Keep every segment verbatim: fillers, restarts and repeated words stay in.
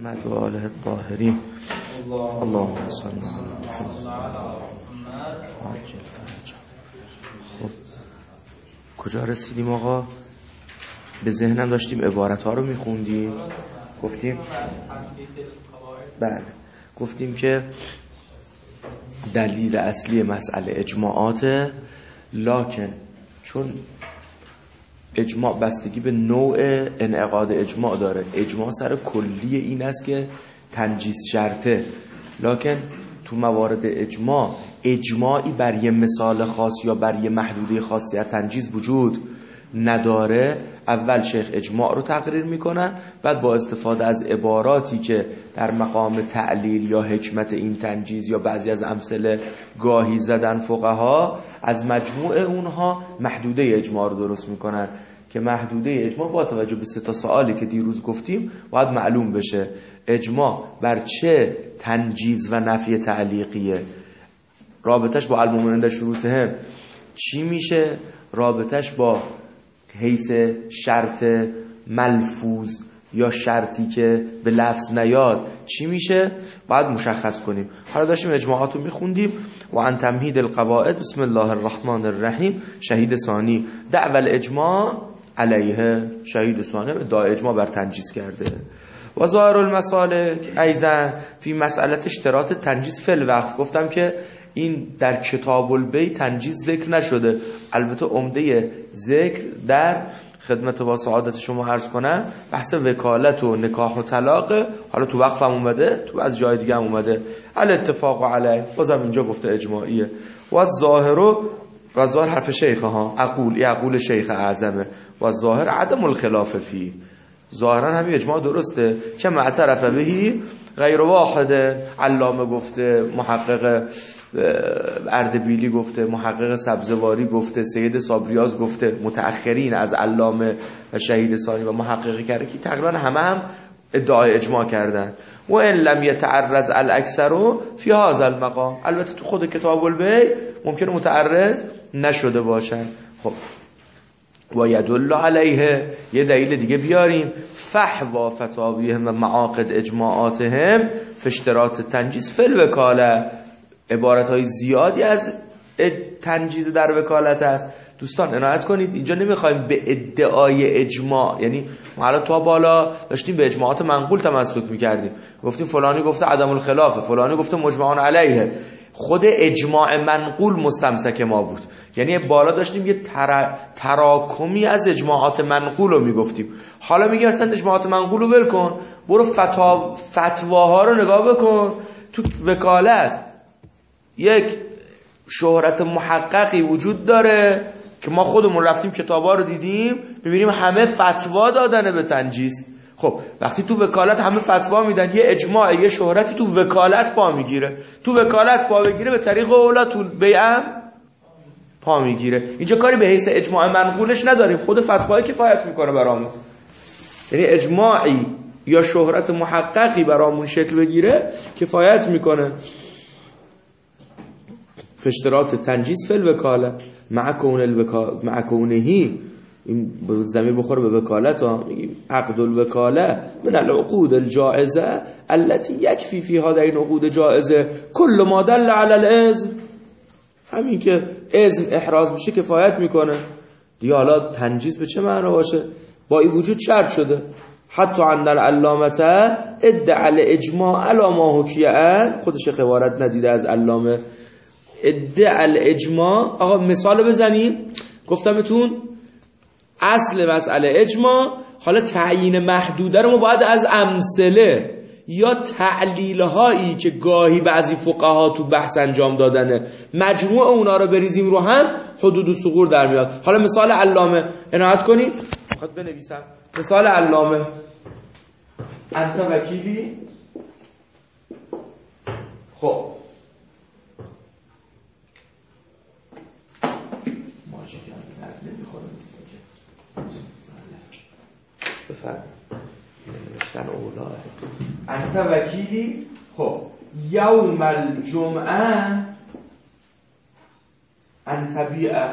محمد و آله الطاهرین. اللهم صل علی محمد. خب کجا رسیدیم آقا؟ به ذهنم داشتیم عبارت ها رو میخوندیم. گفتیم بله گفتیم که دلیل اصلی مسئله اجماعات، لکن چون اجماع بستگی به نوع انعقاد اجماع داره. اجماع سر کلی این است که تنجیز شرطه، لکن تو موارد اجماع اجماعی بر یه مثال خاص یا بر یه محدوده خاصیت تنجیز وجود نداره. اول شیخ اجماع رو تقریر میکنن، بعد با استفاده از عباراتی که در مقام تعلیل یا حکمت این تنجیز یا بعضی از امثله گاهی زدن فقها، از مجموع اونها محدوده اجماع رو درست میکنن که محدوده اجماع با توجه به سه تا سوالی که دیروز گفتیم باید معلوم بشه. اجماع بر چه تنجیز و نفی تعلیقیه؟ رابطش با المؤمنون شروطهم چی میشه؟ رابطش با حیث شرط ملفوظ یا شرطی که به لفظ نیاد چی میشه؟ باید مشخص کنیم. حالا داشتیم اجماعات رو میخوندیم. و عن تمهید القواعد بسم الله الرحمن الرحیم. شهید ثانی دعوی الاجماع علیه، شهید ثانی ادعای اجماع بر تنجیز کرده. و ظاهر المسالک ایضا فی مسئله اشتراط تنجیز فی الوقف. گفتم که این در کتاب البی تنجیز ذکر نشده، البته عمده ذکر در خدمت با سعادت شما عرض کنم بحث وکالت و نکاح و طلاق. حالا تو وقف هم اومده، تو از جای دیگه هم اومده. الاتفاق علیه بازم اینجا گفته اجماعیه. و ظاهر و ظاهر حرف شیخ ها اقول یقول شیخ اعظمه و ظاهر عدم الخلاف فی. ظاهرا همین اجماع درسته که معترف بهی غیر واحد. علامه گفته، محقق اردبیلی گفته، محقق سبزواری گفته، سید صابریاز گفته، متأخرین از علامه و شهید ثانی و محقق کرکی تقریبا همه هم ادعای اجماع کردن. و ان لم يتعرض الاکثر فی هذا المقام. البته تو خود کتاب البی ممکنه متعرض نشده باشن. خب و یدل علیه یه دلیل دیگه بیاریم، فحوا فتاویهم و معاقد اجماعاتهم فی اشتراط تنجیز فی الوکاله. عبارت های زیادی از تنجیز در وکالت است. دوستان عنایت کنید، اینجا نمیخوایم به ادعای اجماع، یعنی ما حالا تا بالا داشتیم به اجماعات منقول تمسک میکردیم، گفتیم فلانی گفته عدم الخلاف، فلانی گفته مجمعان علیه. خود اجماع منقول مستمسک ما بود، یعنی بالا داشتیم یه تر... تراکمی از اجماعات منقول رو میگفتیم. حالا میگیم اصلا اجماعات منقول رو ول کن، برو فتا... فتواها رو نگاه بکن. تو وکالت یک شهرت محققی وجود داره که ما خودمون رفتیم کتابا رو دیدیم، میبینیم همه فتوا دادن به تنجیز. خب وقتی تو وکالت همه فتوا میدن، یه اجماع یه شهرتی تو وکالت پا میگیره، تو وکالت پا بگیره به طریق اولا تو بیعم پا میگیره. اینجا کاری به حیث اجماع منقولش نداریم، خود فتوای کفایت میکنه برامون. یعنی اجماعی یا شهرت محققی برامون شکل بگیره کفایت میکنه. فشترات تنجیز فی الوکاله مع کون الوکاله مع کونهی، این زمین بخوره به وکالت ها. میگیم عقد الوکاله من العقود الجائزه التي یکفی فیها در این عقود جائزه کل ما دل علی الاذن. همین که اذن احراز میشه کفایت میکنه دیگه. حالا تنجیز به چه معنا باشه؟ با این وجود شرط شده. حتی عند العلامه ادعا الاجماع علی ما حکی ان. خودش عبارت ندیده از علامه. ادعا الاجماع. آقا مثال بزنیم. گفتمتون اصل مسئله اجماع. حالا تعیین محدوده رو ما باید از امثله یا تعلیل هایی که گاهی بعضی فقها تو بحث انجام دادنه مجموع اونا رو بریزیم رو هم، حدود و ثغور در میاد. حالا مثال علامه عنایت کنید، میخواد بنویسم. مثال علامه انت وکیلی. خب بفرم نوشتن اولا انت وکیلی. خب یوم الجمعه انت بیعه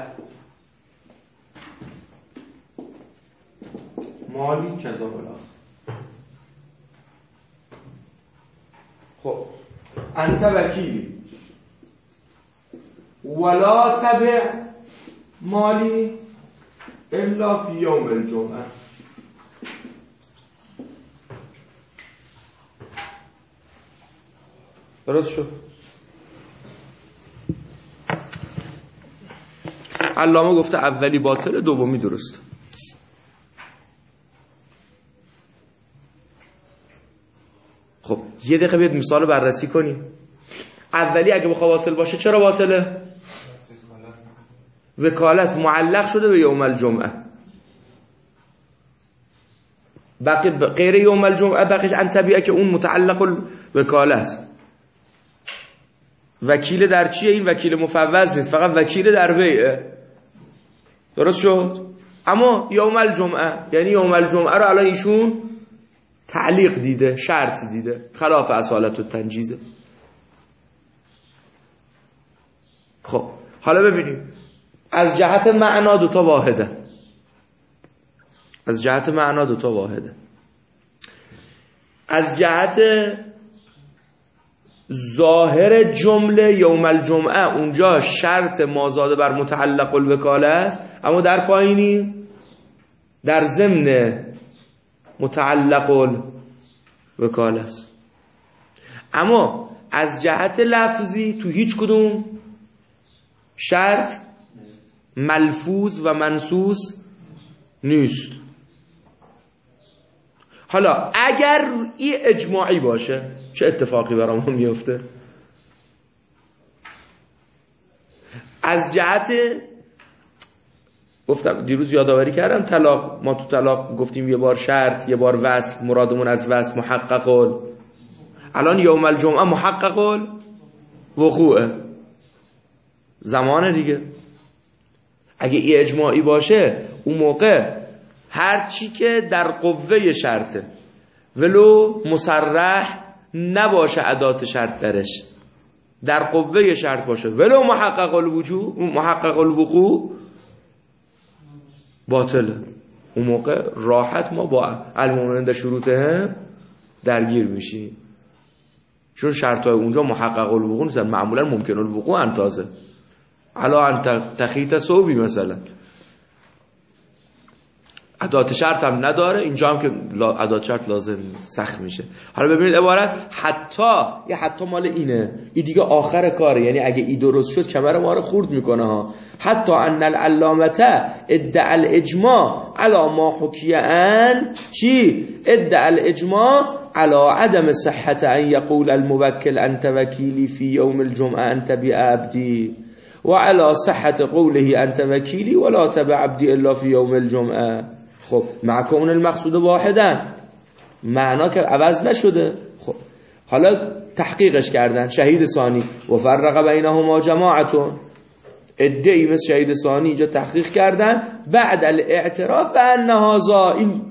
مالی کذا بلاخ. خب انت وکیلی ولا تبع مالی الا فی یوم الجمعه. درست شد؟ علامه گفته اولی باطل دومی درست. خب یه دقیقه بیاد مثال بررسی کنیم. اولی اگه بخواه باطل باشه چرا باطله؟ وکالت معلق شده به یوم الجمعه. باقی غیر یوم الجمعه باقیش ان طبیعه که اون متعلق الوکاله است. وکیل در چیه؟ این وکیل مفوض نیست، فقط وکیل در بیعه. درست شد؟ اما یوم الجمعه یعنی یوم الجمعه رو الان ایشون تعلیق دیده، شرط دیده، خلاف اصالت و تنجیزه. خب حالا ببینیم از جهت معنا دوتا واحده. از جهت معنا دوتا واحده. از جهت ظاهر جمله یوم الجمعه اونجا شرط مازاده بر متعلق الوکاله است، اما در پایینی در ضمن متعلق الوکاله است. اما از جهت لفظی تو هیچ کدوم شرط ملفوظ و منصوص نیست. حالا اگر این اجماعی باشه چه اتفاقی برامون میفته؟ از جهت گفتم دیروز یادآوری کردم طلاق، ما تو طلاق گفتیم یه بار شرط یه بار وصل، مرادمون از وصل محقق. الان یوم الجمعه محقق وقوعه، زمان دیگه. اگه این اجماعی باشه اون موقع هر چی که در قوه شرطه ولو مصرح نباشه ادات شرط درش، در قوه شرط باشه ولو محقق الوجوب محقق الوقوع، باطله. اون موقع راحت ما با المؤمنین در شروطه درگیر میشیم، چون شرطای اونجا محقق الوقوع نیستن، معمولا ممکن الوقوع انتازه علا ان تخیط صوبی مثلا ادات شرط هم نداره، اینجا هم که ادات شرط لازم سخت میشه. حالا ببینید عبارت حتی یه حتی مال اینه، این دیگه آخر کاره، یعنی اگه ای درست شد کمر ما رو خورد میکنه ها. حتی ان العلامته ادعا الاجماع علی ما حکی ان چی؟ ادعا الاجماع علی عدم صحت ان یقول الموکل انت وکیلی فی یوم الجمعه انت بعبدی و علی صحت قوله انت وکیلی ولا تبع عبدی الا فی یوم الجمعه. خب مع کون المقصود واحدا، معنا که عوض نشده. خب حالا تحقیقش کردن شهید ثانی و فرق بینهما جماعتون، ادعی مثل شهید ثانی اینجا تحقیق کردن بعد الاعتراف به ان هذا، این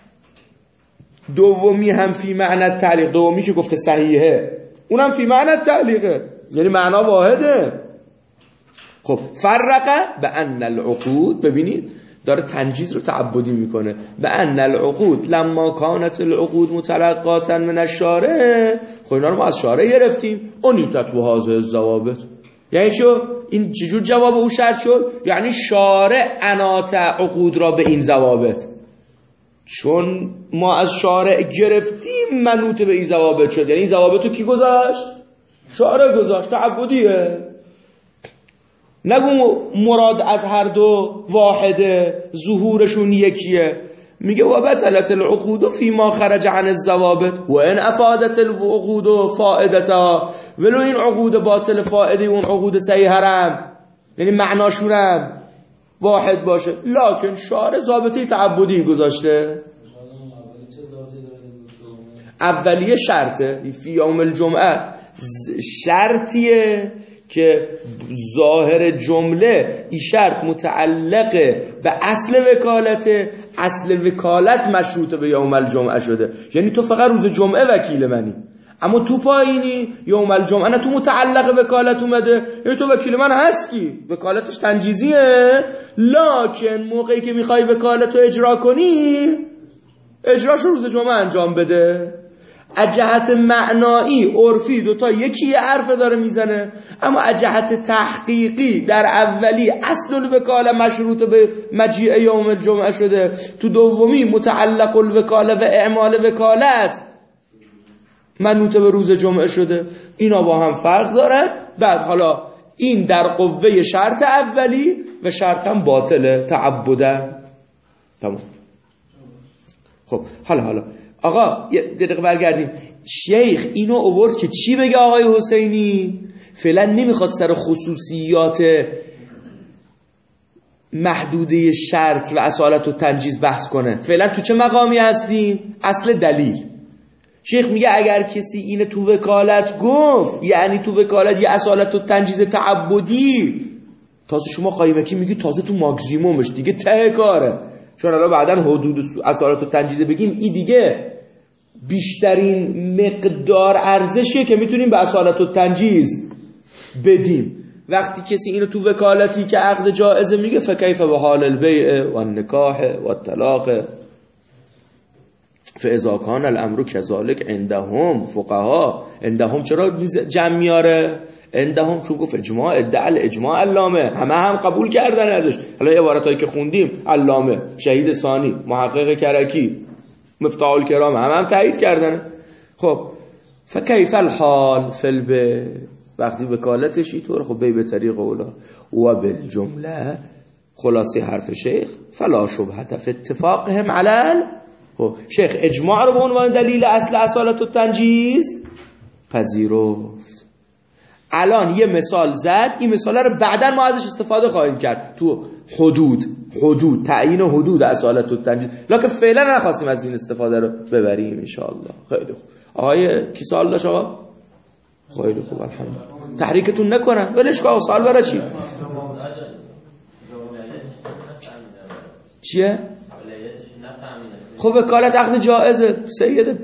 دومی هم فی معنی تعلیق، دومی که گفته صحیحه اونم فی معنی تعلیقه، یعنی معنا واحده. خب فرق به ان العقود، ببینید داره تنجیز رو تعبدی میکنه، به ان العقود لما کانت العقود متلقاتا من الشارع، خب اینا رو ما از شارع گرفتیم، انیتت و هذه الضوابط. یعنی شو این چجور جواب او شرط شد؟ یعنی شارع انات عقود را به این ضوابط، چون ما از شارع گرفتیم منوط به این ضوابط شد. یعنی این ضوابط رو کی گذاشت؟ شارع گذاشت، تعبدیه. نگو مراد از هر دو واحده، ظهورشون یکیه. میگه و بطلت العقود فی ما خرج عن الضوابط و ان افادت العقود فائدتا، ولو این عقود باطل فائده اون عقود صحیح هرم، یعنی معناشونم واحد باشه، لکن شارع ضابطه تعبدی گذاشته. اولیه شرطه فی یوم الجمعه، شرطیه که ظاهر جمله این شرط متعلقه به اصل وکالت، اصل وکالت مشروط به یوم الجمعه شده، یعنی تو فقط روز جمعه وکیل منی، اما تو پایینی یوم الجمعه نه تو متعلق وکالت اومده، یعنی تو وکیل من هستی، وکالتش تنجیزیه، لکن موقعی که میخوای وکالت رو اجرا کنی اجراش روز جمعه انجام بده. از جهت معنایی عرفی دوتا یکی یه حرف داره میزنه، اما از جهت تحقیقی در اولی اصل الوکاله مشروط به مجیء یوم الجمعه شده، تو دومی متعلق الوکاله و اعمال وکالت منوط به روز جمعه شده. اینا با هم فرق دارن. بعد حالا این در قوه شرط اولی و شرط هم باطله تعبدن. تمام. خب حالا حالا آقا یه دقیقه برگردیم. شیخ اینو آورد که چی بگه آقای حسینی؟ فعلا نمیخواد سر خصوصیات محدوده شرط و اصالت و تنجیز بحث کنه. فعلا تو چه مقامی هستیم؟ اصل دلیل. شیخ میگه اگر کسی اینه تو وکالت گفت، یعنی تو وکالت یه اصالت و تنجیز تعبدی، تازه شما قایمکی میگی تازه تو ماکسیمومش دیگه ته کاره، چون الان بعدن حدود اصالت و تنجیز بگیم این دیگه بیشترین مقدار ارزشیه که میتونیم به اصالت و تنجیز بدیم. وقتی کسی اینو تو وکالتی که عقد جائزه میگه فکیف به حال البیع و النکاح و الطلاق فاذا کان الامر كذلك عندهم فقها. عندهم چرا جمع میاره؟ عندهم چون گفت اجماع ادعا اجماع علامه، همه هم قبول کردن ازش. حالا عبارتایی که خوندیم علامه، شهید ثانی، محقق کرکی، مفتاح الکرام، همه هم تایید کردن. خب فکیف الحال فی البیع، وقتی وکالتش اینطور، خب بی به طریق اولا و بالجمله خلاصه حرف شیخ فلا شبهه فی اتفاقهم علل. خب شیخ اجماع رو به عنوان دلیل اصل اصالت و تنجیز پذیرفت. الان یه مثال زد، این مثال رو بعداً ما ازش استفاده خواهیم کرد تو حدود حدود تعیین حدود اصالت و تنجیز، لکه فعلا نخواستیم از این استفاده رو ببریم ان شاء الله. خیلی خوب. آقای کی سوال داشت آقا؟ خیلی خوب الحمدلله. تحریکتون نکنن ولش کن. سوال برای چی؟ چیه؟ خب وکالت عقد جائزه سیده.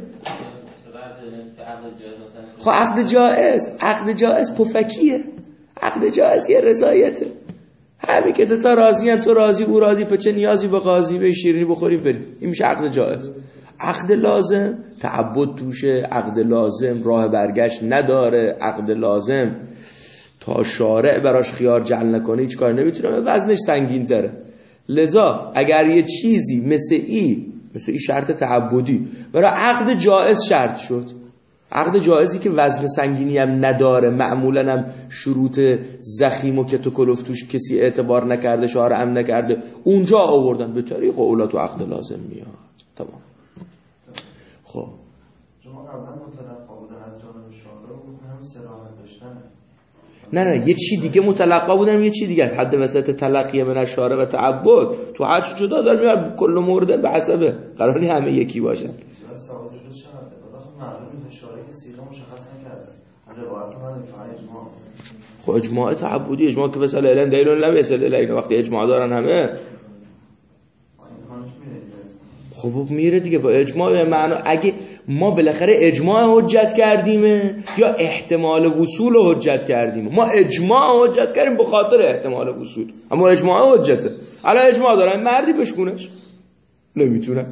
خب عقد جائز عقد جائز پفکیه. عقد جائز یه رضایته. همین که دوتا راضی ان، تو راضی او راضی، په چه نیازی به قاضی به شیرینی بخوریم بریم. این میشه عقد جائز. عقد لازم تعبد توشه. عقد لازم راه برگشت نداره. عقد لازم تا شارع براش خیار جعل نکنه هیچ کار نمیتونه، وزنش سنگین تره. لذا اگر یه چیزی مثل ای مثل این شرط تعبدی برای عقد جائز شرط شد، عقد جائزی که وزن سنگینی هم نداره، معمولا هم شروط زخیم و کت و کلوف توش کسی اعتبار نکرده، شارع هم نکرده، اونجا آوردن به طریق اولا تو عقد لازم میاد. تمام. خب شما قبلا متلقا بودن از جانب شارع و هم صراحت داشتن. نه نه یه چی دیگه متلقا بودن، یه چی دیگه حد وسط تلقی من الشارع و تعبد تو حج جدا داره میاد. کل مورد به حسب قراری همه یکی باشن. خب اجماع تعبدی، اجماع که مثلا الان دلیل لم یصل الینا، وقتی اجماع دارن همه خب میره دیگه با اجماع. معنا اگه ما بالاخره اجماع حجت کردیم یا احتمال وصول حجت کردیم؟ ما اجماع حجت کردیم به خاطر احتمال وصول، اما اجماع حجته. الان اجماع دارن، مردی بشکونش نمیتونه.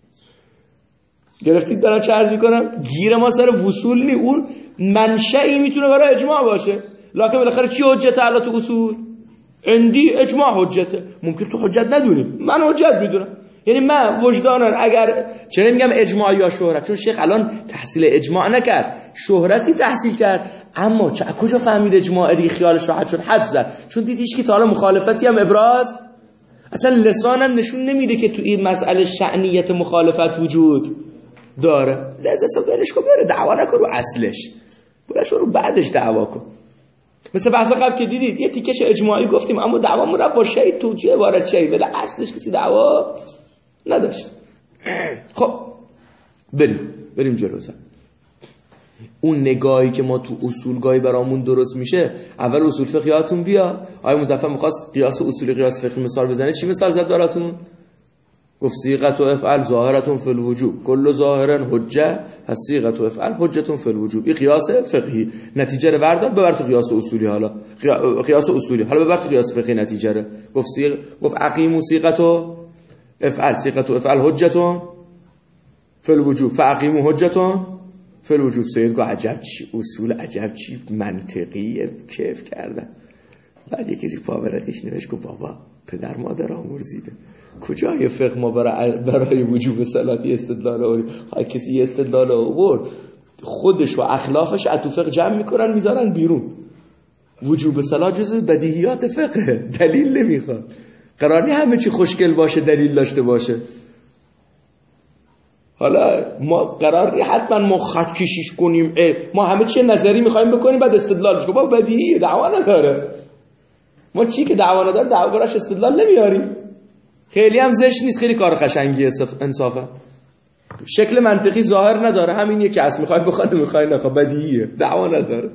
گرفتید دارم چه عرض میکنم؟ گیر ما سر وصول نی، اون منشئی میتونه برای اجماع باشه، لکن بالاخره چی حجت الان تو اصول؟ اندی اجماع حجته. ممکن تو حجت ندونی، من حجت میدونم. یعنی من وجدانم اگر چرا میگم اجماع یا شهرت، چون شیخ الان تحصیل اجماع نکرد، شهرتی تحصیل کرد. اما چه کجا فهمید اجماع دیگه؟ خیالش راحت شد حد زد، چون دیدیش که تا حالا مخالفتی هم ابراز، اصلا لسانم نشون نمیده که تو این مسئله شأنیت مخالفت وجود داره. لازم برش کن بره دعوا نکن رو اصلش، برش رو بعدش دعوا کن. مثل بحث قبل که دیدید یه تیکش اجماعی گفتیم، اما دعوامون رفت با شهید توجیه عبارت شهید، ولی اصلش کسی دعوا نداشت. خب بریم بریم جلوتر. اون نگاهی که ما تو اصولگاهی برامون درست میشه، اول اصول فقهیاتون بیا. آقای مظفر میخواست قیاس اصولی قیاس فقهی مثال بزنه، چی مثال زد براتون؟ گفت صیغه و افعال ظاهرتون فی الوجوب، کل ظاهرا حجه، پس صیغه و افعال حجتون فی الوجوب. این قیاس فقهی. نتیجه رو بردار ببر تو قیاس اصولی. حالا قیاس اصولی حالا ببر تو قیاس فقهی نتیجه رو. گفت صیغه، گفت اقیموا صیغه و افعال، صیغه و افعال حجتون فی الوجوب، فاقیموا حجتون فعل وجود سید گو عجب چی اصول، عجب چی منطقی کیف کردن. بعد یکی کسی پاورقیش نوشت گو بابا پدر مادر آمرزیده، کجای فقه ما برای, برای وجوب صلاتی استدلال آوریم؟ خواهی کسی یه استدلال آورد خودش و اخلاقش از تو فقه جمع میکنن میذارن بیرون. وجوب صلات جزء بدیهیات فقه، دلیل نمیخواد. قراری همه چی خوشگل باشه دلیل داشته باشه. حالا ما قراری حتما ما خط کشیش کنیم، ما همه چی نظری میخوایم بکنیم بعد استدلالش کنیم. بابا بدیهیه، دعوا نداره. ما چی که دعوا نداره دعوا براش استدلال نمیاریم. خیلی هم زشت نیست، خیلی کار قشنگیه انصافا. شکل منطقی ظاهر نداره، همینیه که اصلا میخوای بخواد میخوای نخواد، بدیهیه، دعوا نداره.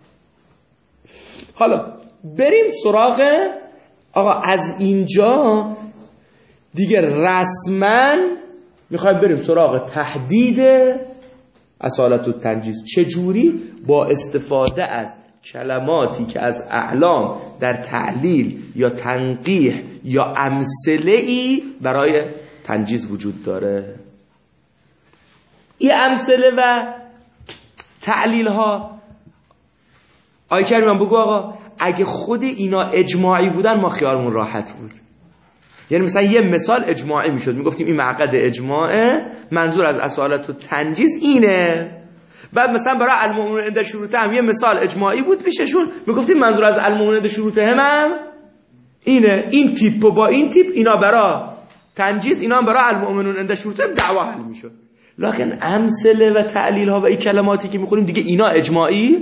حالا بریم سراغ آقا از اینجا دیگه رسما میخوایم بریم سراغ تحدید اصالت و تنجیز. چجوری؟ با استفاده از کلماتی که از اعلام در تعلیل یا تنقیح یا امثله‌ای برای تنجیز وجود داره. این امثله و تعلیل ها آی کریم من بگو آقا اگه خود اینا اجماعی بودن ما خیالمون راحت بود. یعنی مثلا یه مثال اجماعی میشد، میگفتیم این معقد اجماعه، منظور از اصالت و تنجیز اینه. بعد مثلا برای المؤمنون عند شروطه هم یه مثال اجماعی بود پیششون، میگفتیم منظور از المؤمنون عند شروطه هم, هم اینه. این تیپ با این تیپ اینا برای تنجیز، اینا هم برای المؤمنون عند شروطه دعوا حل میشد. لکن امثله و تعلیل ها و این کلماتی که میخونیم دیگه اینا اجماعی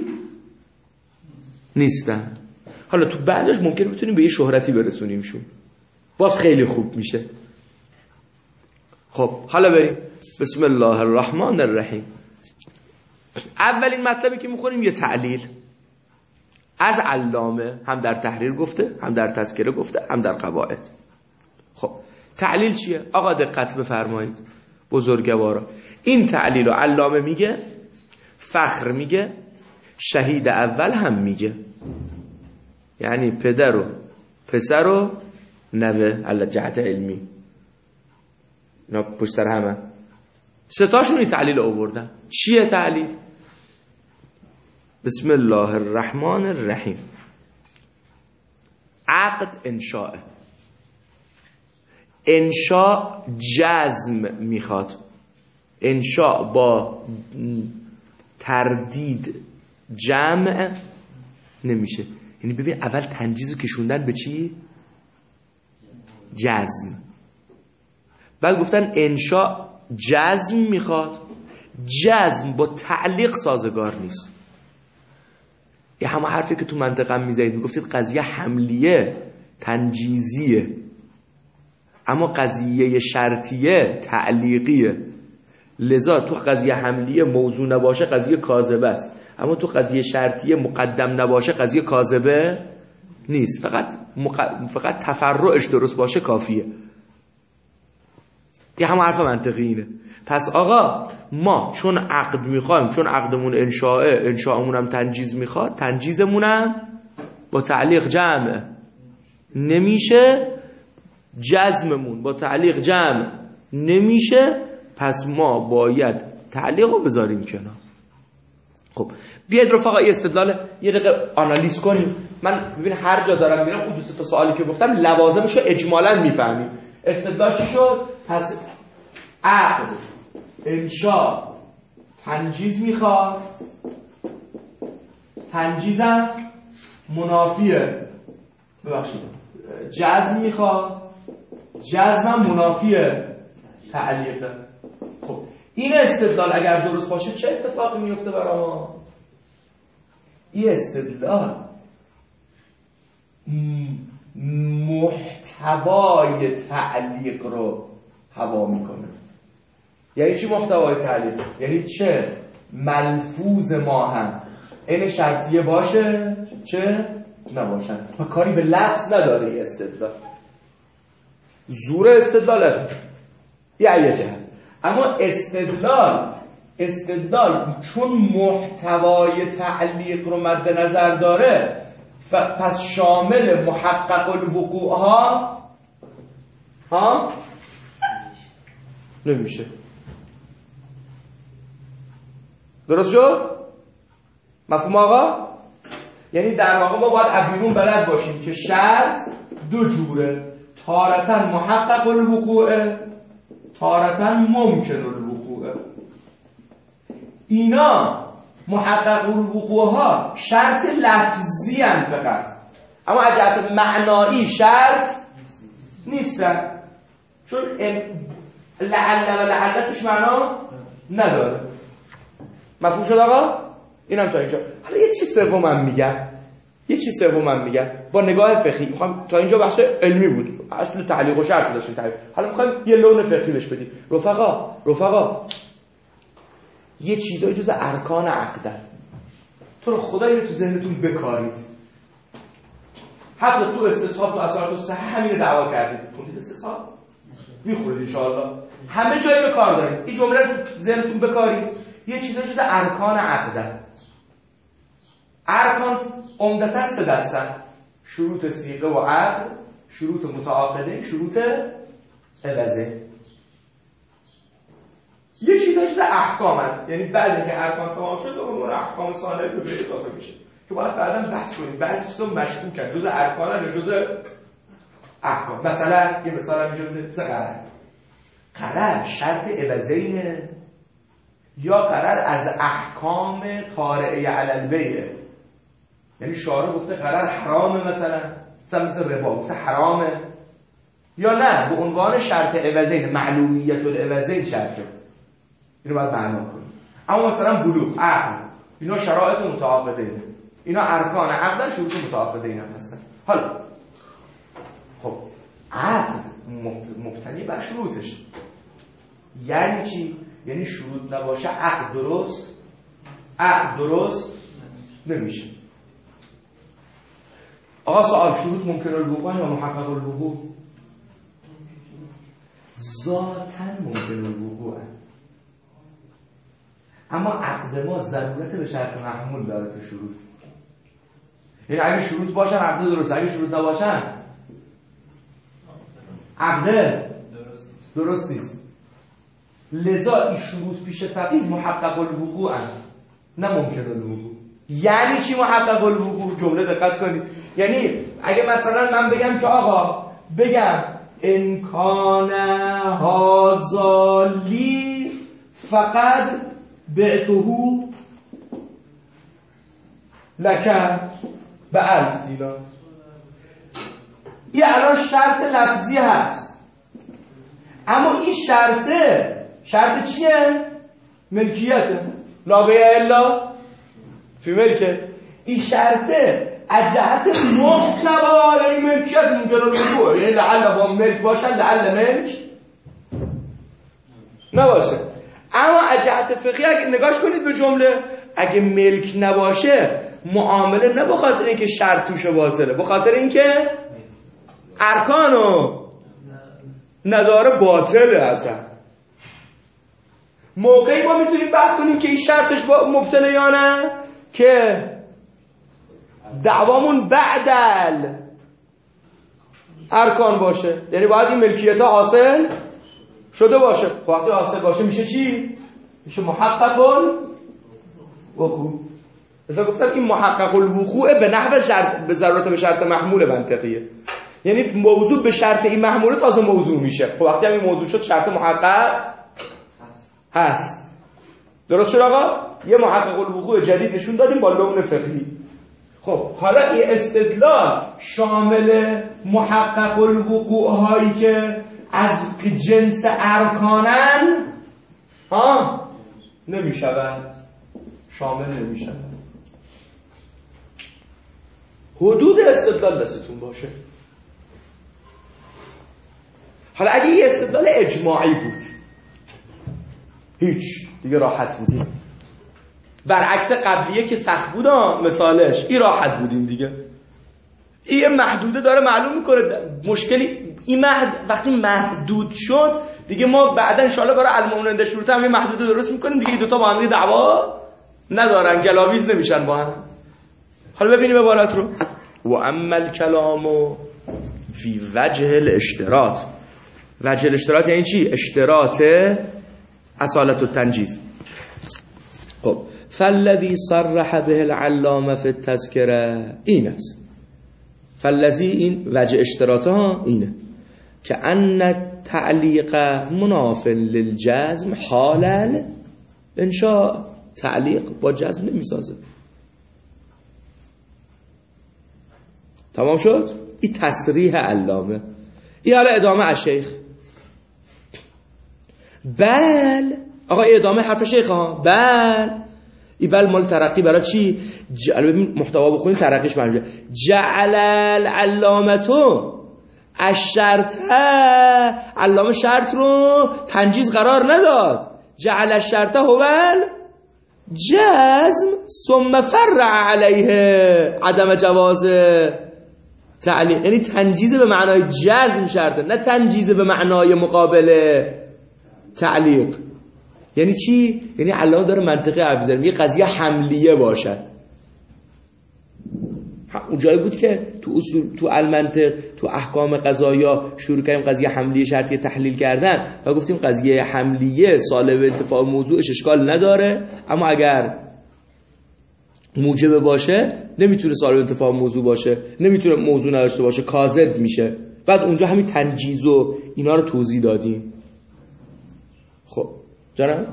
نیستن. حالا تو بعدش ممکن بتونیم به یه شهرتی برسونیمشون، باز خیلی خوب میشه. خب حالا بریم بسم الله الرحمن الرحیم. اولین مطلبی که میخونیم یه تعلیل از علامه، هم در تحریر گفته، هم در تذکره گفته، هم در قواعد. خب تعلیل چیه؟ آقا دقت بفرمایید بزرگوارا. این تعلیل رو علامه میگه، فخر میگه، شهید اول هم میگه، یعنی پدر و پسر و نوه علی جهت علمی، اینا پشت سر همه ستاشون این تعلیل آوردن. چیه تعلیل؟ بسم الله الرحمن الرحیم. عقد انشاء، انشاء جزم میخواد. انشاء با تردید جمع نمیشه. یعنی ببین اول تنجیزو کشوندن به چی؟ جزم. بعد گفتن انشاء جزم میخواد. جزم با تعلیق سازگار نیست. یه همه حرفی که تو منطقه هم میزنید، میگفتید قضیه حملیه تنجیزیه، اما قضیه شرطیه تعلیقیه. لذا تو قضیه حملیه موضوع نباشه قضیه کاذبه است، اما تو قضیه شرطیه مقدم نباشه قضیه کاذبه نیست. فقط مق... فقط تفرعش درست باشه کافیه. یه همه حرف منطقی اینه. پس آقا ما چون عقد میخوایم، چون عقدمون انشاءه، انشاءمون هم تنجیز میخواد، تنجیزمون هم با تعلیق جمع نمیشه، جزممون با تعلیق جمع نمیشه، پس ما باید تعلیق رو بذاریم کنار. خب بیاید رفقا یه استدلال یه دقیقه آنالیز کنیم. من ببین هر جا دارم میرم اون دو سه تا سوالی که گفتم لوازمشو اجمالاً میفهمیم. استدلال چی شد؟ پس عقد انشاء تنجیز میخواد، تنجیزم منافیه ببخشید جزم میخواد، جزمم منافیه تعلیقه. خب این استدلال اگر درست باشه چه اتفاقی میفته برای ما؟ این استدلال محتوای تعلیق رو هوا میکنه. یعنی چی محتوای تعلیق؟ یعنی چه ملفوظ ما هم این شرطیه باشه چه نباشه. و کاری به لفظ نداره این استدلال، زور استدلاله یه جهت. اما استدلال استدلال چون محتوای تعلیق رو مد نظر داره، پس شامل محقق الوقوع ها ها نمیشه. درست شد؟ مفهوم آقا؟ یعنی در واقع ما باید ابیرون بلد باشیم که شرط دو جوره، تارتاً محقق الوقوع، تارتاً ممکن الوقوع. اینا محقق الوقوع ها شرط لفظی هستند فقط، اما از جهت معنایی شرط نیستن، چون لعل و لعل توش معنا نداره. مفهوم شد آقا؟ اینم تا اینجا. حالا یه چیز سومم میگم، یه چیز سومم میگم با نگاه فقهی. میخوام تا اینجا بحث علمی بود، اصل تعلیق و شرط داشتیم تعلیق. حالا میخوایم یه لون فقهی بهش بدیم. رفقا رفقا یه چیزای جز ارکان عقدن، تو رو خدا اینو تو ذهنتون بکارید. حتی تو استصحاب تو اثرات صحیح همین رو دعوا کردید. خوندید استصحاب؟ میخورید ان شاء الله. همه جایی به کار دارید. این جمله رو تو ذهنتون بکارید. یه چیزای جز ارکان عقدن. ارکان عمدتاً سه دستن: شروط صیغه و عقد، شروط متعاقده، شروط عوضه. یه چیزای جز احکامن، یعنی بعد اینکه ارکان تمام شد اون احکام ثانوی به بهش اضافه میشه که باید بعداً بحث کنیم. بعضی چیزا مشکوکن، جز ارکانن یا جز احکام. مثلا یه مثال هم جز قرار. قرار شرط عوضینه یا قرار از احکام طارئه علی البیع؟ یعنی شارع گفته قرار حرامه، مثلا مثلا مثل ربا گفته حرامه، یا نه به عنوان شرط عوضین، معلومیت العوضین شرطه. اینو باید معنا کنیم. اما مثلا بلوغ، عقل، اینا شرایط متعاقدین، اینا ارکان عقدن، شروط متعاقدین هم هستن. حالا خب عقد مبتنی بر شروطش یعنی چی؟ یعنی شروط نباشه عقد درست عقد درست نمیشه. آقا سوال، شروط ممکن الوقوع یا محقق الوقوع؟ ذاتاً ممکن الوقوع، اما عقد ما ضرورت به شرط محمول داره تو شروط. یعنی اگه شروط باشن عقد درست، اگه شروط نباشن عقد درست نیست. لذا این شروط پیش فقیه محقق الوقوع نه ممکن الوقوع. یعنی چی محقق الوقوع؟ جمله دقت کنید. یعنی اگه مثلا من بگم که آقا بگم امکان هازالی فقط بعتهو لکن به الف دینار، این الان شرط لفظی هست، اما این شرطه شرط چیه؟ ملکیته. لا بیع الا فی ملکه. این شرطه از جهت محتوا یعنی ملکیت ممکن الوقوع، یعنی لعل با ملک باشن لعل ملک نباشه. اما از جهت فقهی اگه نگاش کنید به جمله، اگه ملک نباشه معامله نه به خاطر اینکه شرط توش باطله، به خاطر اینکه ارکانو نداره باطله. اصلا موقعی ما میتونیم بحث کنیم که این شرطش مبطله یا نه که دعوامون بعدل ارکان باشه، یعنی باید این ملکیت ها حاصل شده باشه. وقتی حاصل باشه میشه چی؟ میشه محقق الوقوع. مثلا گفتم این محقق الوقوع به نحو شرط، به ضرورت به شرط محمول منطقیه، یعنی موضوع به شرط این محموله تازه موضوع میشه. خب وقتی همین موضوع شد شرط محقق هست. درست شد آقا؟ یه محقق الوقوع جدید نشون دادیم با لون فقهی. خب حالا این استدلال شامل محقق الوقوع هایی که از جنس ارکانن ها نمیشوند، شامل نمیشوند. حدود استدلال دستتون باشه. حالا اگه یه استدلال اجماعی بود هیچ دیگه راحت بودیم، برعکس قبلیه که سخت بود مثالش این راحت بودیم دیگه. این محدوده داره معلوم میکنه مشکلی. این محد... وقتی محدود شد دیگه ما بعدا انشاءالله برای المؤمنین شروط هم یه محدوده درست میکنیم دیگه. دوتا با هم دعوا ندارن، گلاویز نمیشن با هم. حالا ببینیم عبارت رو. و اما الکلام فی وجه الاشتراط. وجه الاشتراط یعنی چی؟ اشتراط اصالت و تنجیز. خب فالذی صرح به العلامه فی التذکره این است. فالذی این وجه اشتراطه ها اینه که ان تعلیق مناف للجزم حالا انشاء، تعلیق با جزم نمیسازه. تمام شد؟ این تصریح علامه. این حالا ادامه از شیخ. بل آقا ادامه حرف شیخ ها. بل این بل مال ترقی برای چی؟ ببین محتوا بخونیم ترقیش برمیشه. جعل العلامتو الشرط، علامه شرط رو تنجیز قرار نداد. جعل الشرط هو جزم ثم فرع علیه عدم جواز تعلیق. یعنی تنجیز به معنای جزم شرطه، نه تنجیز به معنای مقابل تعلیق. یعنی چی؟ یعنی علامه داره منطقه حرف میزنه، میگه قضیه حملیه باشد. اون جایی بود که تو اصول، تو المنطق، تو احکام قضایا شروع کردیم قضیه حملیه شرطیه تحلیل کردن و گفتیم قضیه حملیه سالب انتفاع موضوعش اشکال نداره، اما اگر موجب باشه نمیتونه سالب انتفاع موضوع باشه، نمیتونه موضوع نداشته باشه، کاذب میشه. بعد اونجا همین تنجیز و اینا رو توضیح دادیم. خب جانم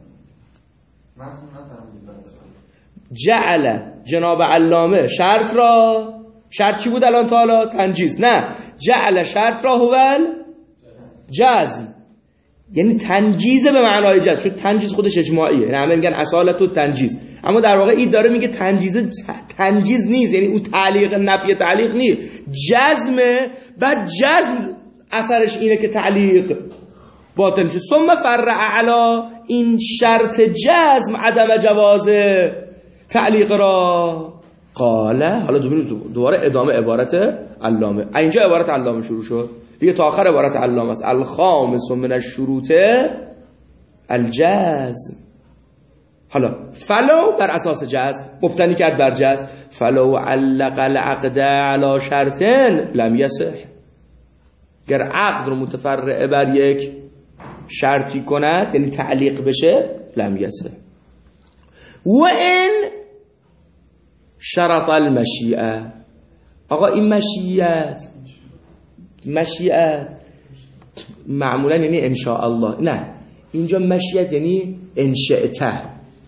جعل جناب علامه شرط را، شرط چی بود الان تا حالا؟ تنجیز. نه، جعل شرط را هول جزم، یعنی تنجیز به معنای جزم. چون تنجیز خودش اجماعیه، یعنی همه میگن اصالت و تنجیز، اما در واقع این داره میگه تنجیز تنجیز نیست، یعنی اون تعلیق نفی تعلیق نیست، جزمه. بعد جزم اثرش اینه که تعلیق باطل میشه. ثم فرع علی این شرط جزم عدم جواز تعلیق را قاله. حالا دوباره ادامه عبارت علامه. اینجا عبارت علامه شروع شد دیگه، تا آخر عبارت علامه است. الخامس من الشروط الجزم. حالا فلو بر اساس جزم مبتنی کرد بر جزم. فلو علق العقد علی شرط لم یصح. گر عقد رو متفرع بر یک شرطی کند، یعنی تعلیق بشه، لم یصح. و این شرط المشیعه. آقا این مشیعت مشیعت معمولا یعنی انشاء الله. نه، اینجا مشیعت یعنی انشأته،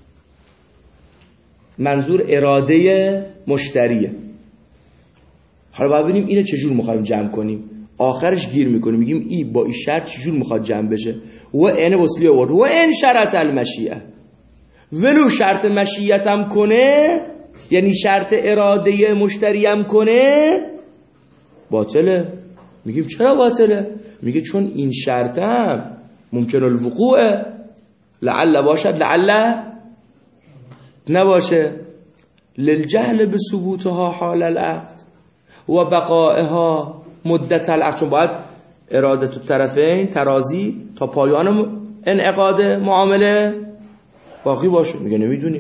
منظور اراده مشتریه. حالا باید ببینیم اینو چجور میخوایم جمع کنیم. آخرش گیر میکنیم میگیم ای با این شرط چجور میخواد جمع بشه. و این وصلی آورد. و این شرط المشیعه، ولو شرط مشیعت هم کنه، یعنی شرط اراده مشتری هم کنه، باطله. میگیم چرا باطله؟ میگه چون این شرط هم ممکن الوقوع، لعل باشد لعل نباشه، للجهل به ثبوتها حال العقد و بقائها مدت العقد. چون باید اراده تو طرفین ترازی تا پایان انعقاد معامله باقی باشه. میگه نمیدونیم.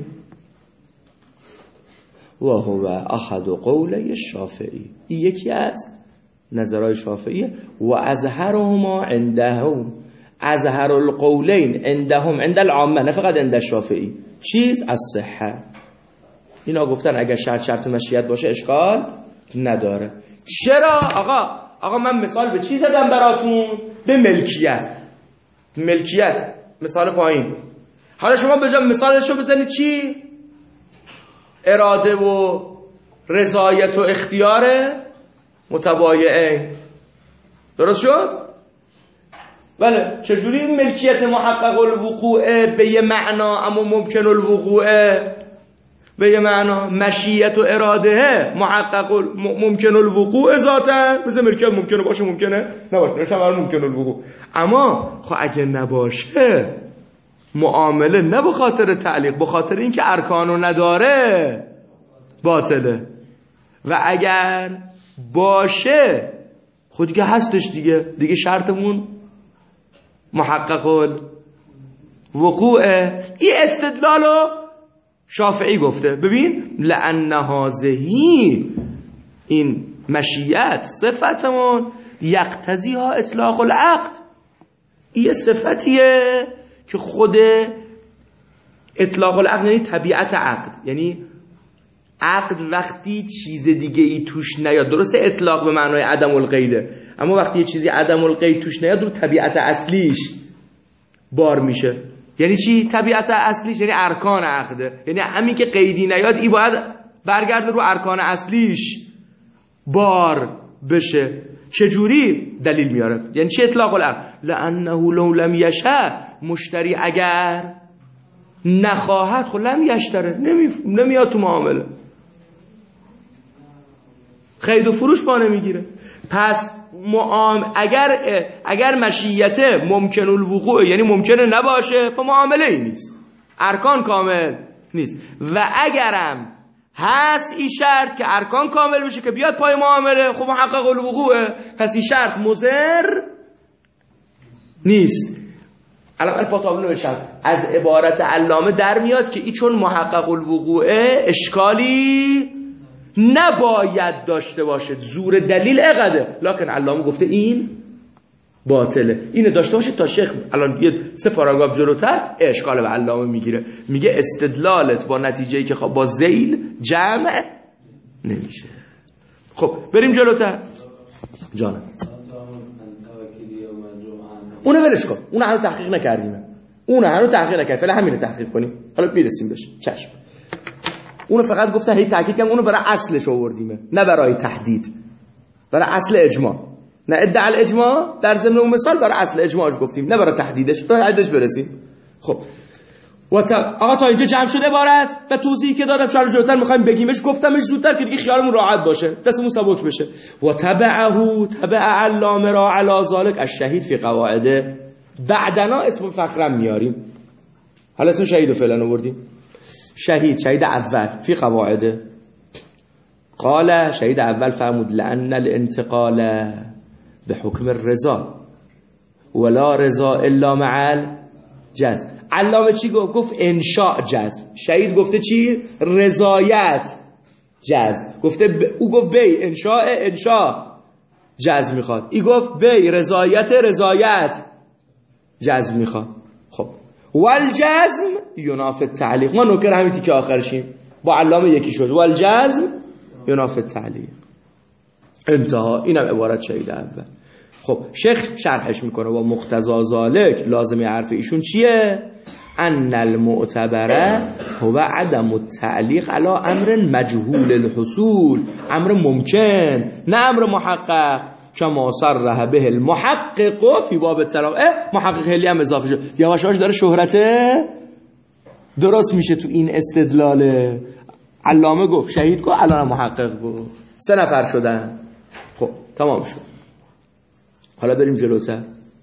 و هو احد قوله شافعی، این یکی از نظرهای شافعیه. و ازهرهما عندهم، ازهر القولین عندهم، عند العامه، نه فقط عند الشافعی. چیز از صحه. اینا گفتن اگر شرط شرط مشیت باشه اشکال نداره. چرا؟ آقا آقا من مثال به چی زدم براتون؟ به ملکیت. ملکیت مثال پایین. حالا شما بجا مثالشو بزنید چی؟ اراده و رضایت و اختیار متبایعین. درست شد؟ بله. چجوری ملکیت محقق الوقوع به یه معنا اما ممکن الوقوع به یه معنا، مشیت و اراده محقق ممکن الوقوع ذاتن، مثل ملکیت ممکنه باشه ممکنه نباشه، نشه ممکن الوقوع. اما خب اگه نباشه معامله نه به خاطر تعلیق، به خاطر اینکه ارکانو نداره باطله. و اگر باشه خود دیگه هستش دیگه دیگه شرطمون محقق الوقوع. این استدلالو شافعی گفته. ببین لأن هذه این مشیت صفتمون یقتضیها اطلاق العقد، این صفتیه که خود اطلاق العقد یعنی طبیعت عقد، یعنی عقد وقتی چیز دیگه ای توش نیاد. درسته اطلاق به معنای عدم القیده، اما وقتی یه چیزی عدم القید توش نیاد رو طبیعت اصلیش بار میشه. یعنی چی طبیعت اصلیش؟ یعنی ارکان عقده، یعنی همین که قیدی نیاد ای باید برگرده رو ارکان اصلیش بار بشه. چجوری؟ دلیل میاره. یعنی چی اطلاق العقد؟ لانه لو لم یشاء، مشتری اگر نخواهد خب لم یشتره، نمی... نمیاد تو معامله، خرید و فروش پا نمیگیره. پس معام... اگر اگر مشیت ممکن الوقوع یعنی ممکنه نباشه، پا معامله ای نیست، ارکان کامل نیست. و اگرم هست این شرط که ارکان کامل بشه که بیاد پای معامله، خب محقق الوقوعه، پس این شرط مضر نیست. الان الفاتابلو نوشتم از عبارت علامه در میاد که این چون محقق الوقوعه اشکالی نباید داشته باشه، زور دلیل اقده، لکن علامه گفته این باطله، اینو داشته باشه تا شیخ الان یه سه پاراگراف جلوتر اشکال به علامه میگیره، میگه استدلالت با نتیجه‌ای که با ذیل جمع نمیشه. خب بریم جلوتر. جانم اونو ولش کن، اونو هنوز تحقیق نکردیم، اونو هنوز تحقیق نکردیم، فعلا همینو تحقیق کنیم، حالا میرسیم بهش. چشم. اونو فقط گفتن هی تاکید کردم اونو برای اصلش آوردیم، نه برای تحدید، برای اصل اجماع، نه ادعا الاجماع در ضمن اون مثال برای اصل اجماعش گفتیم، نه برای تحدیدش، تا تحدیدش برسیم. خب و تا... آقا تا اینجا جمع شده عبارت و توضیحی که دادم چالو جلوتر میخوایم بگیمش، گفتمش زودتر که دیگه خیالمون راحت باشه، دستمون ثبات بشه. و تبعه تبع علامه را علی ذلک الشهید فی قواعده، بعدنا اسم فخرم میاریم، حالا اسم شهیدو فعلا آوردیم، شهید شهید اول فی قواعده. قال شهید اول فرمود لأن الانتقال به حکم الرضا ولا رضا الا مع الجزم. علامه چی گفت؟ گفت انشاء جزم. شهید گفته چی؟ رضایت جزم. گفته ب... او گفت بی انشاء انشاء جزم میخواد، ای گفت بی رضایت رضایت جزم میخواد. خب والجزم ینافی التعلیق، ما نکر همین تیکه آخرشیم با علامه یکی شد، والجزم ینافی التعلیق، انتها. اینم عبارت شهید اول. خب شیخ شرحش میکنه و مقتضا ذالک، لازمی حرف ایشون چیه؟ ان المعتبره هو عدم التعلیق علی امر مجهول الحصول، امر ممکن نه امر محقق، کما صرح به المحقق فی باب الطلاق. محقق هلی هم اضافه شد، یواش یواش داره شهرته درست میشه تو این استدلال. علامه گفت، شهید گفت، الان محقق گفت، سه نفر شدن. خب تمام شد. حالا بریم جلوتر.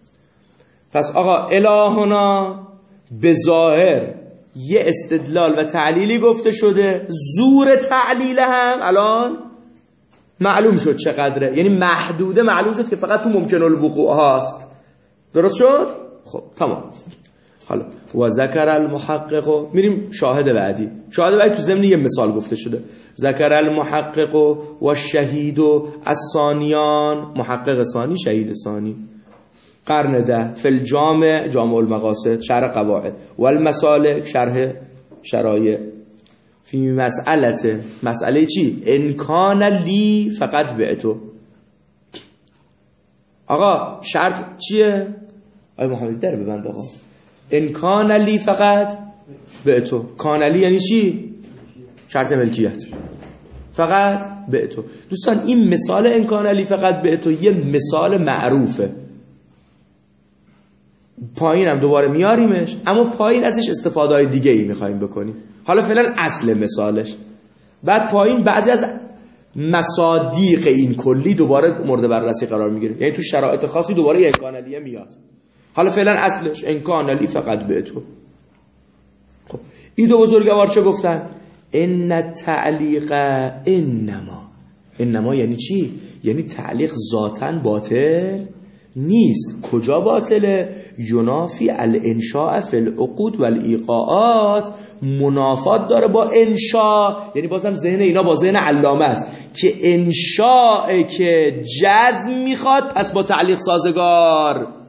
پس آقا الهنا به ظاهر یه استدلال و تعلیلی گفته شده، زور تعلیل هم الان معلوم شد چقدره، یعنی محدوده معلوم شد که فقط تو ممکن الوقوع هاست. درست شد؟ خب تمام. حالا و ذکر المحقق، میریم شاهد بعدی. شاهد بعدی تو ضمن یه مثال گفته شده، ذکر المحقق و الشهید الثانیان، محقق ثانی شهید ثانی، قرن ده فی الجامع جامع المقاصد شرح قواعد و المسالک شرح شرایع فی مسئله. مسئله چی؟ انکان لی فقط بعتو. آقا شرط چیه؟ آقای محمدی در ببند آقا. انکان لی فقط بعتو. کان لی یعنی چی؟ شرط ملکیت فقط بعتو. دوستان این مثال انکان لی فقط بعتو یه مثال معروفه، پایین هم دوباره میاریمش، اما پایین ازش استفاده های دیگه ای میخواییم بکنیم. حالا فعلا اصل مثالش، بعد پایین بعضی از مصادیق این کلی دوباره مورد بررسی قرار میگیره، یعنی تو شرایط خاصی دوباره یه انکان لیه میاد. حالا فعلا اصلش انکان لی فقط بعتو. خب این دو بزرگوار چه گفتن؟ ان التعلیق انما. انما یعنی چی؟ یعنی تعلیق ذاتاً باطل نیست. کجا باطله؟ ینافی الانشاء فی العقود والایقاعات، منافات داره با انشاء. یعنی بازم ذهن اینا با ذهن علامه است که انشاء که جزم میخواد، پس با تعلیق سازگار.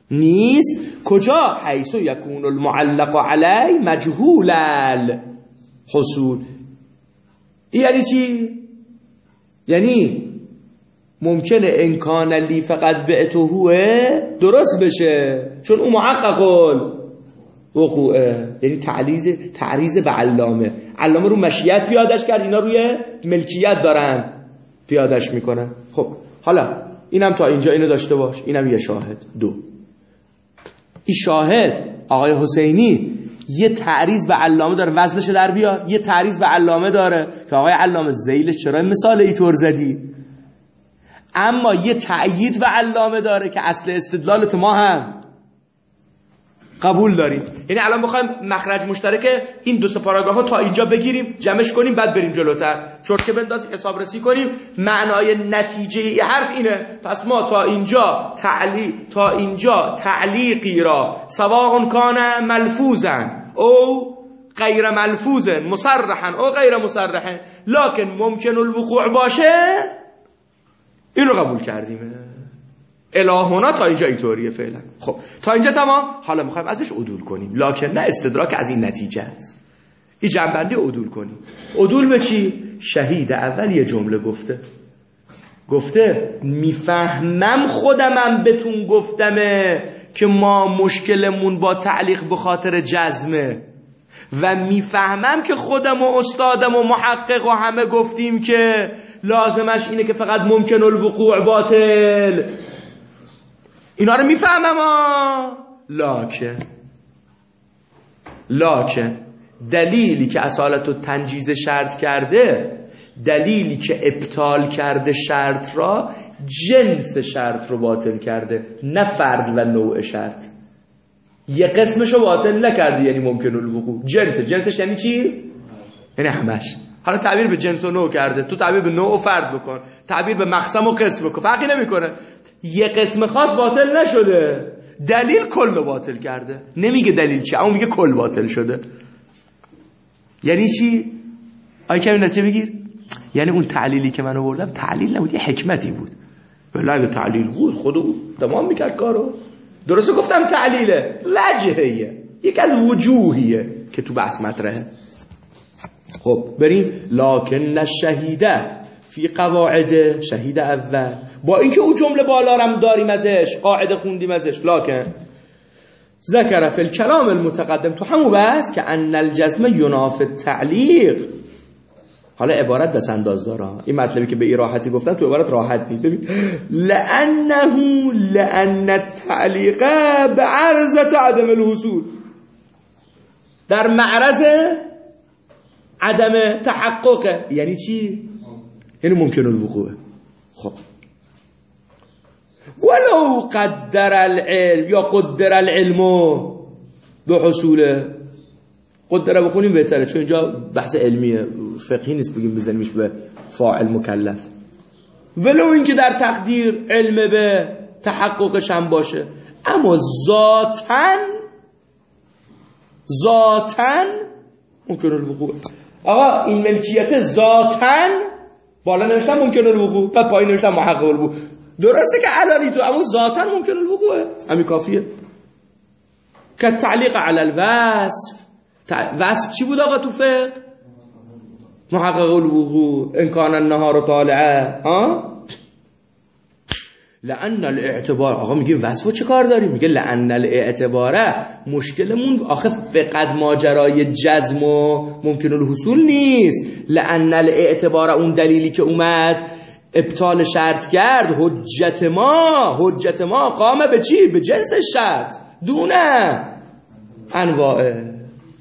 نیست. کجا؟ حیث یکون المعلق علی مجهول الحصول. یعنی چی؟ یعنی ممکنه امکان لی فقط بعتهوه درست بشه چون اون محقق وقوعه. یعنی تعریض تعریض به علامه. علامه رو مشیت پیادش کرد، اینا روی ملکیت دارن پیادش میکنن. خب حالا اینم تا اینجا اینو داشته باش. اینم یه شاهد. دو، این شاهد آقای حسینی یه تعریض به علامه داره، وزنش در بیاد. یه تعریض به علامه داره که آقای علامه ذیلش چرا مثال اینطور زدی، اما یه تأیید به علامه داره که اصل استدلالت ما هم قبول داریم. یعنی الان بخوایم مخرج مشترک این دو سه پاراگراف ها تا اینجا بگیریم، جمعش کنیم، بعد بریم جلوتر، چرتکه بندازیم، حساب رسی کنیم، معنای نتیجه ای حرف اینه. پس ما تا اینجا تعلیق تا اینجا تعلیقی را سواء کان ملفوظا او غیر ملفوظ، مصرحا او غیر مصرحا، لکن ممکن الوقوع باشه، این رو قبول کردیم. الهونا تا اینجا اینطوریه فعلا. خب تا اینجا تمام. حالا میخوایم ازش عدول کنیم، لکن نه استدراک از این نتیجه است. این جنبندی عدول کنیم. عدول به چی؟ شهید اول یه جمله گفته گفته میفهمم خودمم بهتون گفتمه که ما مشکلمون با تعلیق به خاطر جزمه و میفهمم که خودم و استادم و محقق و همه گفتیم که لازمش اینه که فقط ممکن الوقوع باطل. اینا رو میفهمم ها. لکن لکن دلیلی که اصالت و تنجیز شرط کرده، دلیلی که ابطال کرده شرط را، جنس شرط رو باطل کرده، نه فرد و نوع شرط. یه قسمش رو باطل نکرده یعنی ممکن الوقوع، جنس جنسش یعنی چی؟ یعنی همش. حالا تعبیر به جنس و نوع کرده، تو تعبیر به نوع و فرد بکن، تعبیر به مقسم و قسم بکن، فرقی نمیکنه. یه قسم خاص باطل نشده، دلیل کل رو باطل کرده. نمیگه دلیل چی، اما میگه کل باطل شده. یعنی چی؟ آی کمی نتیجه بگیر. یعنی اون تعلیلی که من آوردم تعلیل نبود، یه حکمتی بود. بله اگه تعلیل بود خودو تمام میکرد کارو. درسته گفتم تعلیله، وجهیه، یک از وجوهیه که تو بحث مطرحه. خب بریم. لکن الشهیده فی قواعد، شهید اول با اینکه اون جمله بالا رم داریم ازش، قاعده خوندیم ازش، لکن ذکر فی الکلام المتقدم، تو همون بحث که ان الجزم ینافی التعلیق. حالا عبارت دست انداز داره، این مطلبی که به این راحتی گفتن تو عبارت راحت نیست. ببین لانه لان التعلیق بعرض عدم الحصول، در معرض عدم تحقق. یعنی چی؟ یعنی ممکن الوقوع. خب ولو قدر العلم یا قدر العلم به حصوله، قدر بخونیم بهتره چون اینجا بحث علمیه، فقهی نیست بگیم بزنیمش به فاعل مکلف. ولو اینکه در تقدیر علم به تحققش هم باشه، اما ذاتاً ذاتاً ممکن الوقوع. آقا این ملکیت ذاتاً بالا نوشتم ممکن الوقوع، بعد پایین نوشتم محقق الوقوع. درسته که علانی تو، اما ذاتاً ممکن الوقوعه، همین کافیه. که تعلیق علی الوصف. وصف چی بود آقا تو فقه؟ محقق الوقوع. ان کان النهار طالعه. ها لأن الاعتبار. آقا میگیم وصفو چه کار داریم؟ میگه لأن الاعتباره، مشکلمون آخه فقط ماجرای جزم و ممکن الحصول نیست. لأن الاعتباره اون دلیلی که اومد ابطال شرط کرد، حجت ما حجت ما قامه به چی؟ به جنس شرط دونه انواعه.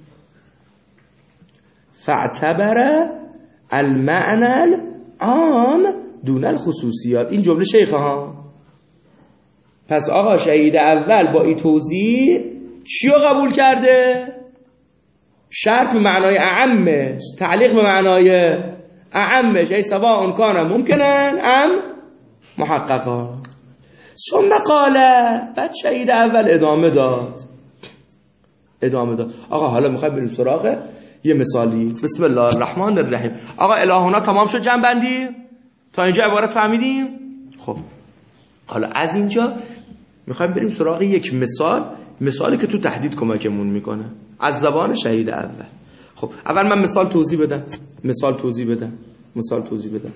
فاعتبر المعنى العام دون الخصوصیات. این جمله شیخه ها. پس آقا شهید اول با این توضیح چی رو قبول کرده؟ شرط به معنای اعمش، تعلیق به معنای اعمش، ای سواء کان ممکنن ام محققا. ثم قال، بعد شهید اول ادامه داد ادامه داد آقا حالا میخوایم بریم سراغ یه مثالی. بسم الله الرحمن الرحیم. آقا الهونا تمام شد جنبندی؟ تا اینجا عبارت فهمیدیم؟ خب حالا از اینجا میخوایم بریم سراغ یک مثال، مثالی که تو تحدید کمکمون میکنه از زبان شهید اول. خب اول من مثال توضیح بدم مثال توضیح بدم مثال توضیح بدم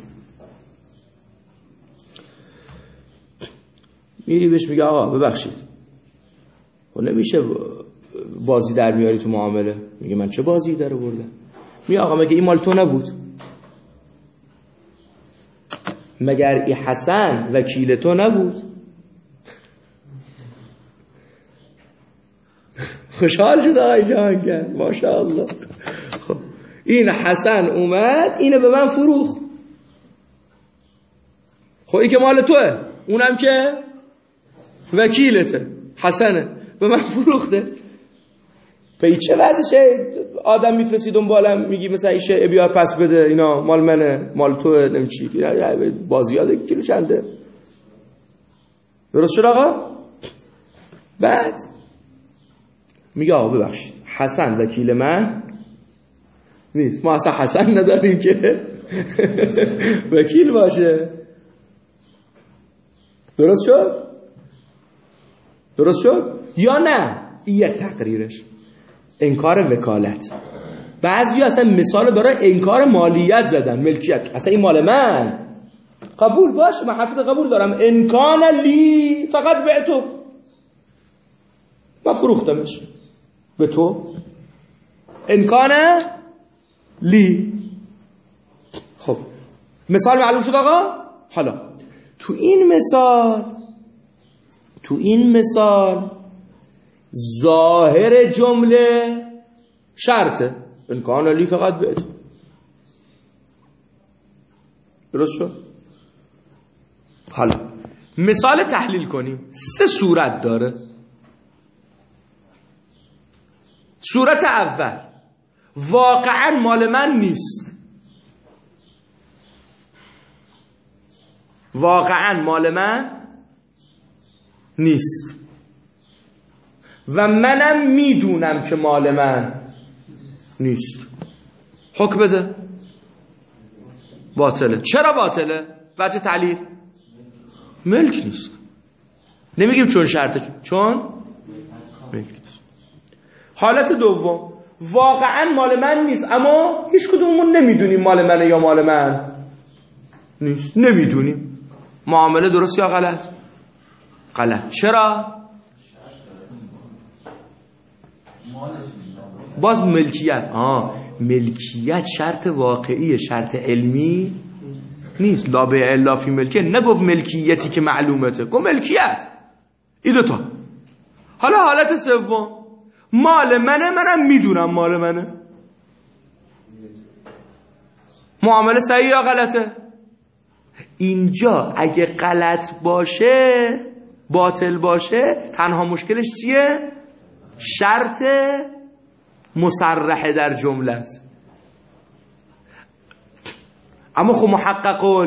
میری بهش میگه آقا ببخشید و نمیشه بازی در میاری تو معامله. میگه من چه بازی در آوردم؟ میگه آقا مگه این مال تو نبود؟ مگر ای حسن وکیل تو نبود؟ خوشحال شد آقای جهانگرد ماشاءالله. خب این حسن اومد اینو به من فروخت. خب این که مال توه، اونم که وکیلته حسنه به من فروخته. به چه وضعشه آدم میفرستی دنبالم میگی مثلا ایشه بیا پس بده اینا مال منه مال توه نمی چی بازی یاده کیلو چنده. درست شد آقا؟ بعد میگه آقا ببخشید حسن وکیل من نیست، ما اصلا حسن نداریم که وکیل باشه. درست شد؟ درست شد؟ یا نه این یک تقریرش انکار وکالت. بعضی اصلا مثال داره انکار مالیت زدن ملکیت، اصلا این مال من. قبول باش من حرفت قبول دارم انکان لی فقط به تو، من فروختمش به تو انکان لی. خب مثال معلوم شد آقا؟ حالا تو این مثال تو این مثال ظاهر جمله شرطه انکان لی فقط به تو. درست شد؟ حالا مثال تحلیل کنیم. سه صورت داره. صورت اول واقعا مال من نیست، واقعا مال من نیست و منم میدونم که مال من نیست. حکم بده باطله. چرا باطله؟ وجه تعلیل ملک نیست. نمیگیم چون شرطه، چون ملک نیست. حالت دوم واقعا مال من نیست اما هیچ کدوممون نمیدونیم مال منه یا مال من نیست، نمیدونیم. معامله درست یا غلط؟ غلط. چرا؟ باز ملکیت. آه ملکیت شرط واقعیه، شرط علمی نیست. لا بیع الا فی ملکه. نگفت ملکیتی که معلومته، گفت ملکیت. این دوتا. حالا حالت سوم مال منه، منم میدونم مال منه. معامله صحیح یا غلطه؟ اینجا اگه غلط باشه باطل باشه تنها مشکلش چیه؟ شرط مصرحه در جمله است. اما خب محقق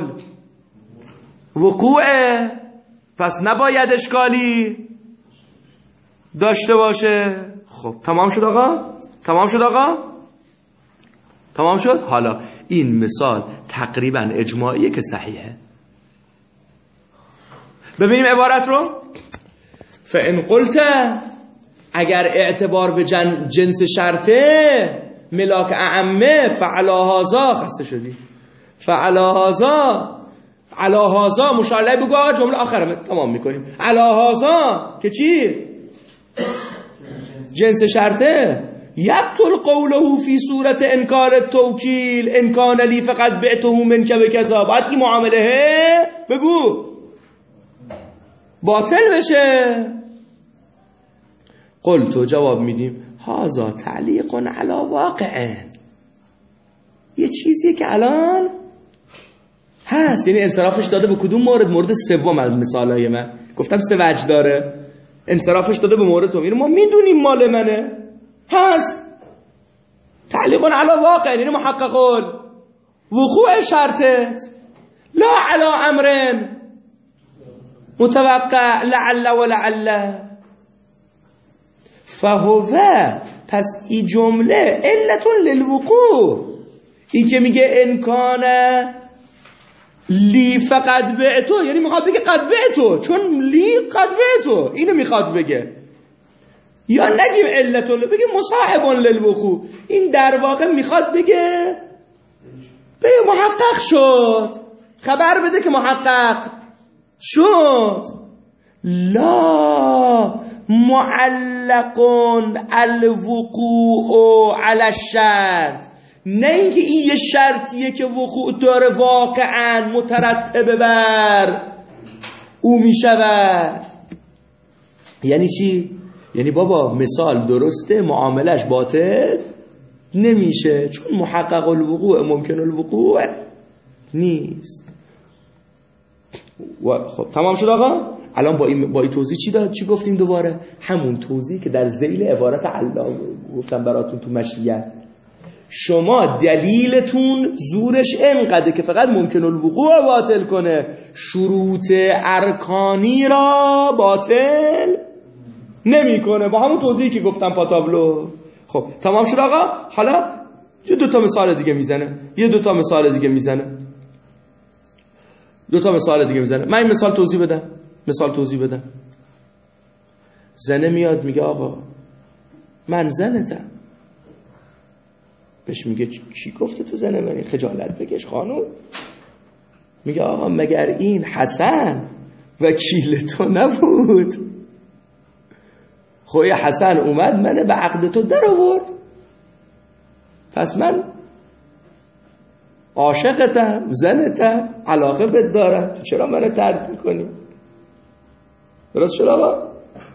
وقوعه، پس نباید اشکالی داشته باشه. خب تمام شد آقا؟ تمام شد آقا؟ تمام شد؟ حالا این مثال تقریبا اجماعیه که صحیحه. ببینیم عبارت رو. فإن قلت اگر اعتبار به جن جنس شرطه ملاک اعمه فعلا هازا خسته شدی فعلا هازا علا هازا مشالله بگو جمله آخرم تمام میکنیم. علا هازا که چی؟ جنس شرطه. یبطل قوله فی صورت انکار توکیل انکان لی فقط بعته منک بکذا. باید این معامله بگو باطل بشه. قلتو جواب میدیم هازا تعلیق علی واقع، یه چیزیه که الان هست. یعنی انصرافش داده به کدوم مورد؟ مورد سوم از مثالای من گفتم سه وجه داره. انصرافش داده به مورد تو. ما میدونیم مال منه هست. تعلیق علی واقع یعنی محقق وقوع شرطت لا علی امر متوقع لعل و لعل. فهو پس این جمله علت للوقوع. این که میگه انکان لی فقط بعتو یعنی میخواد بگه قد بعتو، چون لی قد بعتو اینو میخواد بگه. یا نگیم علتو، بگیم مصاحبون للوقوع، این در واقع میخواد بگه بگه محقق شد، خبر بده که محقق شد. لا معلق الوقوع علی الشرط، نه اینکه این یه شرطیه که وقوع داره واقعا مترتبه بر او میشود. یعنی چی؟ یعنی بابا مثال درسته معاملش باطل نمیشه، چون محقق الوقوع ممکن الوقوع نیست. و خب تمام شد آقا. الان با این با این توضیح چی داد؟ چی گفتیم دوباره؟ همون توضیح که در ذیل عبارت الله گفتم براتون تو مشیت. شما دلیلتون زورش اینقدر که فقط ممکن الوقوع باطل کنه، شروط ارکانی را باطل نمیکنه، با همون توضیحی که گفتم پاتابلو. خب تمام شد آقا. حالا یه دو تا مثال دیگه میزنه یه دو تا مثال دیگه میزنه دو تا مثال دیگه میزنه من این مثال توضیح بدم مثال توضیح بدم زنه میاد میگه آقا من زنتم. بهش میگه کی گفته تو زنه منی؟ خجالت بکش خانوم. میگه آقا مگر این حسن وکیل تو نبود؟ خوی حسن اومد منه به عقد تو در آورد، پس من عاشقتم، زنتم، علاقه بهت دارم، تو چرا منو ترک میکنی؟ درست شد آقا؟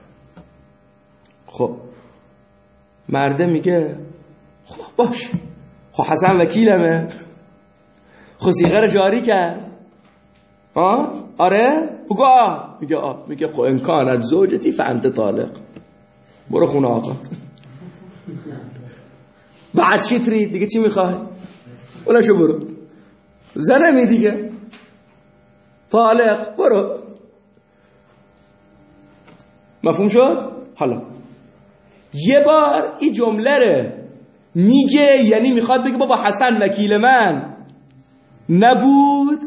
خب مرده میگه خب باش، خب حسن وکیلمه، خب صیغه رو جاری کرد. آه؟ آره؟ بگو آه. میگه آه. میگه خب امکانت زوجتی فانت طالق، برو خونه آقات. بعد چی ترید دیگه؟ چی میخوای؟ ولی شو برو زنمی دیگه، طالق، برو. مفهوم شد؟ حالا یه بار این جمله رو میگه، یعنی میخواد بگه بابا حسن وکیل من نبود،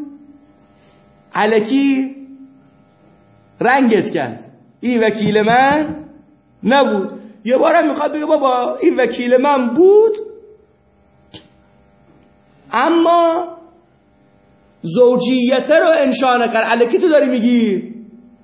الکی رنگت کرد، این وکیل من نبود. یه بارم میخواد بگه بابا این وکیل من بود اما زوجیت رو انشاء نکرد. الکی تو داری میگی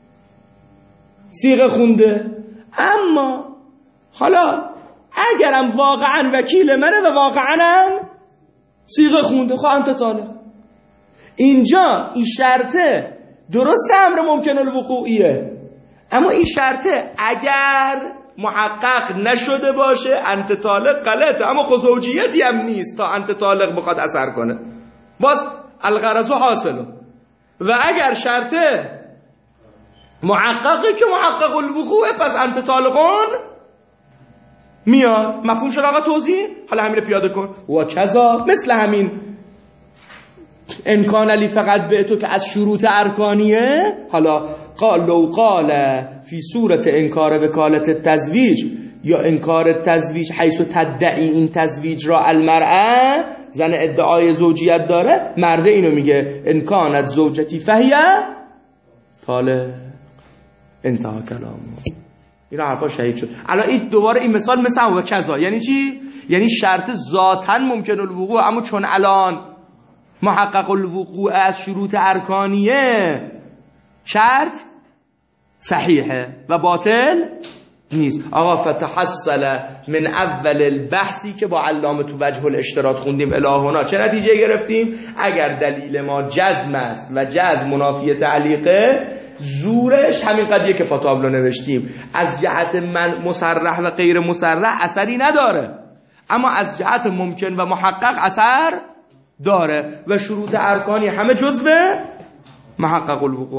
صیغه خونده، اما حالا اگرم واقعا وکیل منه و واقعا هم صیغه خونده، خب انت طالق. اینجا این شرطه درست امر ممکن الوقوعیه، اما این شرطه اگر محقق نشده باشه انت طالق غلطه، اما خود زوجیتی هم نیست تا انت طالق بخواد اثر کنه، باز الغرض حاصله. و اگر شرطه محققی که محقق الوقوعه، پس انت طالقون میاد. مفهوم شد آقا توضیح؟ حالا همین رو پیاده کن. و کذا مثل همین امکان علی فقط به تو که از شروط ارکانیه. حالا قال لو قال فی صورت انکار وکالت تزویج یا انکار تزویج حیث تدعی این تزویج را المرأه، زن ادعای زوجیت داره، مرده اینو میگه انکانت زوجتی فهیه طالق، انتها کلام. اینا حرفا شهید شد. الان این دوباره این مثال مثل و کذا یعنی چی؟ یعنی شرط ذاتاً ممکن الوقوع، اما چون الان محقق الوقوع از شروط ارکانیه، شرط صحیحه و باطل نیست. آقا فتحصل من اول البحثی که با علامه تو وجه الاشتراط خوندیم الهونا چه نتیجه گرفتیم؟ اگر دلیل ما جزم است و جزم منافی تعلیقه، زورش همین قضیه که پاتابلو نوشتیم، از جهت من مصرح و غیر مصرح اثری نداره، اما از جهت ممکن و محقق اثر داره و شروط ارکانی همه جزء محقق الوقوع